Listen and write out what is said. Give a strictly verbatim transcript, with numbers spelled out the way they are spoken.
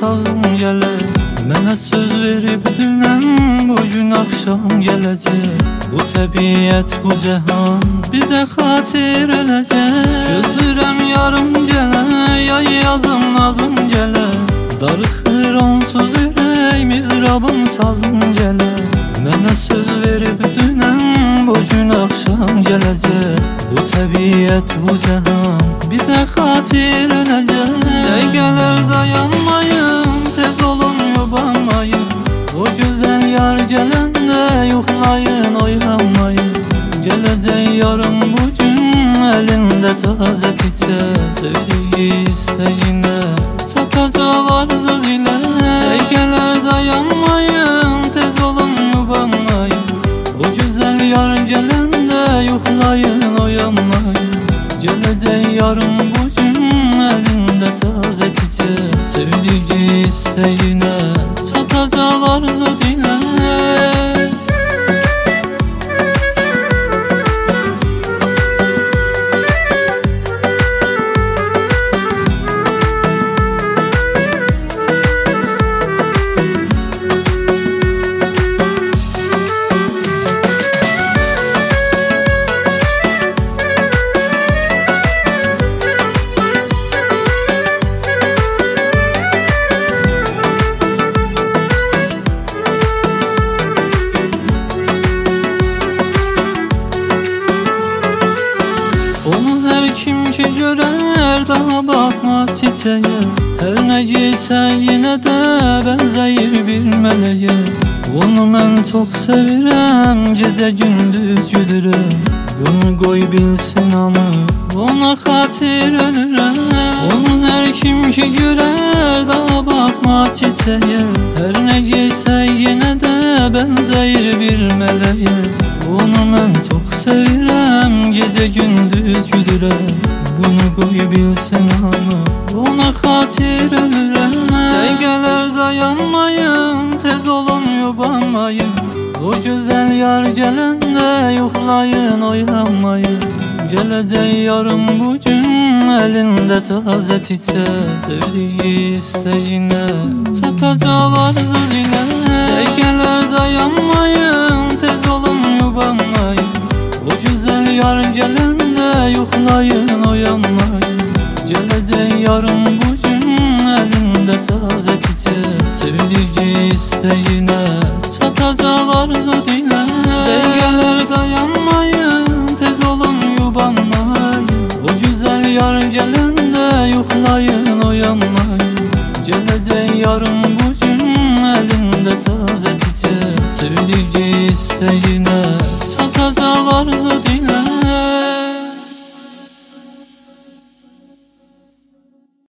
sazım gələr. Mənə söz verib dünən, bugün axşam gələcək. Bu təbiət, bu cəhan bizə xatir öləcək. Gözlürəm yarım gələ, yay yazım nazım gələ. Darıxır onsuz ürək, mizrabım sazım gələ. Mənə söz verib dünən, bugün axşam gələcək. Bu təbiət, bu cəhan bizə xatir öləcək. Dəqiqələr dayanmayın, tez olun yubanmayın. O gözəl yar gələndə yoxlayın, oyanmayın. Gələcək yarım bugün, əlində tazə çiçək. Sevdiyi istəyinə çatacaq arzu dilə. Dəqiqələr dayanmayın, tez olun yubanmayın. O gözəl yar gələndə yoxlayın, oyanmayın. Gələcək yarım bugün, əlində tazə çiçək. Sevdiyi istəyinə çatacaq arzu dilə. Onu hər kim ki görər, daha baxmaz çiçəyə. Hər nə giysən yenə də bənzəyir bir mələyə. Onu mən çox sevirəm, gecə gündüz gülürəm. Bunu qoy bilsin hamı, ona xatir ölürəm. Onu hər kim ki görər, daha baxmaz çiçəyə. Hər nə giysən yenə də bənzəyir bir mələyə. Onu mən çox sevirəm, gecə gündüz gülürəm. Bunu qoy bilsin hamı, ona xatir ölürəm. Dəqiqələr dayanmayın, tez olun yubanmayın. O gözəl yar gələndə yoxlayın, oyanmayın. Gələcək yarım bugün, əlində tazə çiçək. Sevdiyi istəyinə çatacaq arzu dilə. Dəqiqələr dayanmayın, tez olun yubanmayın. O gözəl yar gələndə yoxlayın, oyanmayın. Gələcək yarım bugün, əlində tazə çiçək. Sevdiyi istəyinə çatacaq